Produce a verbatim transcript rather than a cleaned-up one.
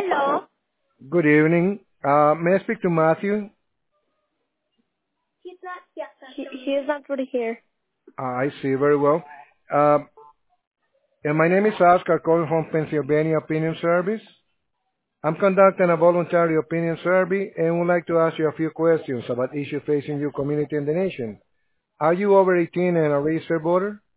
Hello. Good evening. Uh, may I speak to Matthew? He's not yet. He, he is not really here. Uh, I see. Very well. Uh, and my name is Oscar, calling from Pennsylvania Opinion Service. I'm conducting a voluntary opinion survey and would like to ask you a few questions about issues facing your community and the nation. Are you over eighteen and a registered voter?